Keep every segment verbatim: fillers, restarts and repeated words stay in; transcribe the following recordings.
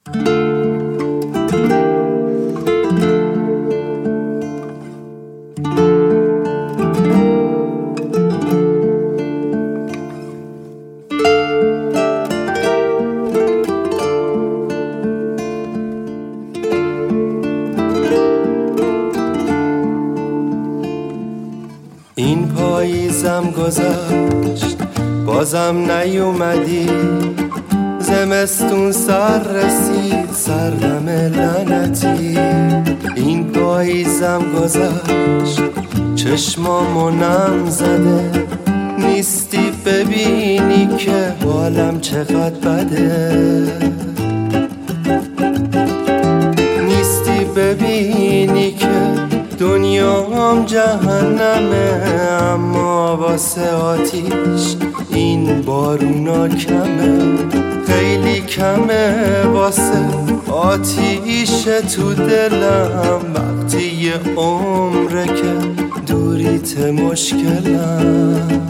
این پاییزم گذشت بازم نیومدی، زمستون سر رسید سردم لعنتی. این پاییزم گذشت چشمامو نم زده، نیستی ببینی که حالم چقدر بده، نیستی ببینی که دنیام جهنمه، اما واسه آتیش این بارونا کمه، خیلی کمه واسه آتیش تو دلم، وقتی یه عمره که دوریت مشکلم.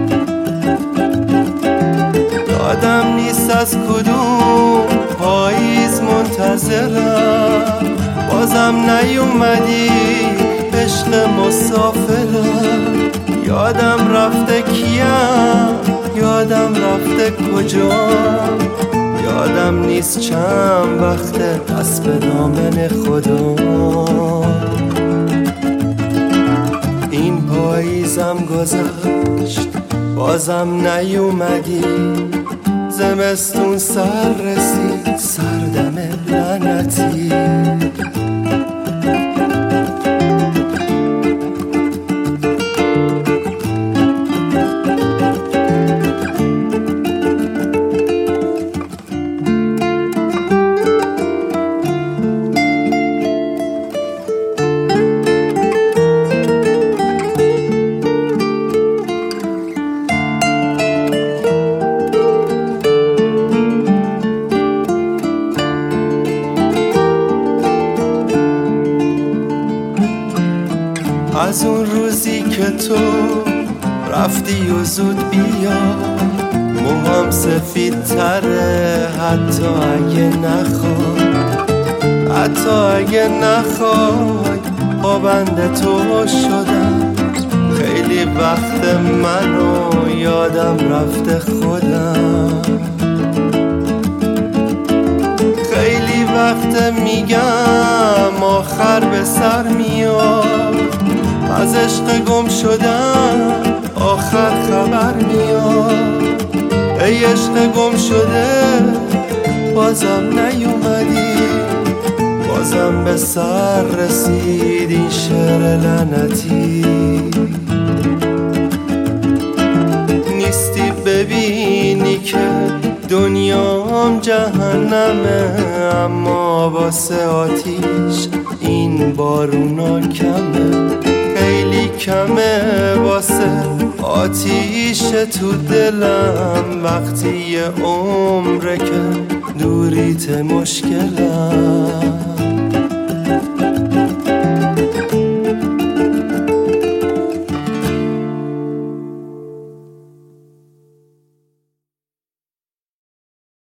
یادم نیست از کدوم پاییز منتظرم، بازم نیومدی عشق مسافرم. یادم رفته کیم، یادم رفته کجام، یادم نیست چند وقته دست به دامن خودم. این پاییزم گذشت بازم نیومدی، زمستون سر رسید سردم لعنتی. از اون روزی که تو رفتی و زود بیا، موهام سفید تره حتی اگه نخوای، حتی اگه نخوای پابند تو شدم. خیلی وقت منو یادم رفته خودم، خیلی وقت میگم آخر به سر میاد، از عشق گم شدن آخر خبر میاد. ای عشق گم شده بازم نیومدی، بازم به سر رسید این شعر لعنتی. نیستی ببینی که دنیام جهنمه، اما واسه آتیش این بارونا کمه، خیلی کمه واسه آتیش تو دلم، وقتی یه عمره که دوریت مشکلم.